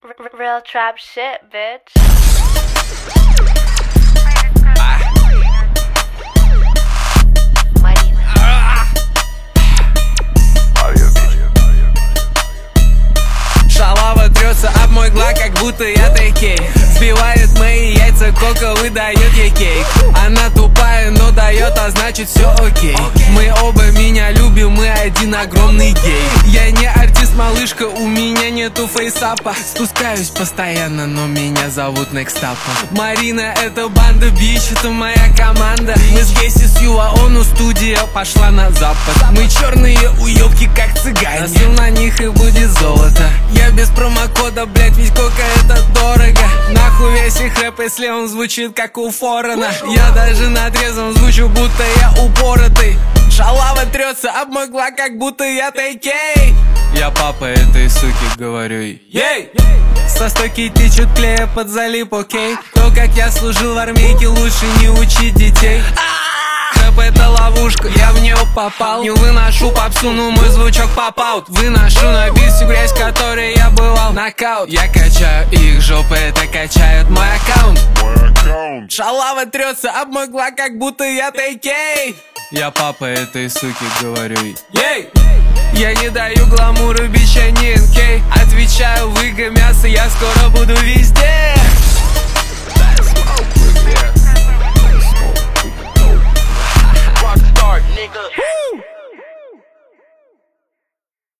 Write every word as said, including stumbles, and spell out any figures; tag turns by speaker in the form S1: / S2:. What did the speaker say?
S1: Real trap shit, bitch.
S2: Шалава трется об мой гла, как будто я тайкей. Сбивает мои яйца, кока выдает ей кейк. Она тупая, но дает, а значит все окей. Мы оба меня любим, мы один огромный гей. Я не артист, малышка, у меня нету фейсапа. Спускаюсь постоянно, но меня зовут Next Up. Марина, это банда, бич, это моя команда. Мы с Гесси с Юаону, студия пошла на запад. Мы черные уёбки, как цыгане. Насыл на них и будет золото. Я без промокода, блять, ведь кока это дорого. Нахуй весь их рэп, если он звучит как у Форена. Я даже на трезвом звучу, будто я упоротый. Шалава трется об мой гла, как будто я тайкей. Я папа этой суки, говорю ей. Со стойки течет клея под залип, окей. То, как я служил в армейке, лучше не учить детей. Рэп это ловушка, я в нее попал. Не выношу попсу, но мой звучок поп-аут. Выношу на бит всю грязь, которой я бывал. Нокаут, я качаю их жопы, это качает мой аккаунт. Шалава трется об мой гла, как будто я тайкей. Я папа этой суки, говорю ей. Я не даю гламуру, бича, не эн кей. Отвечаю, выга мясо, я скоро буду везде.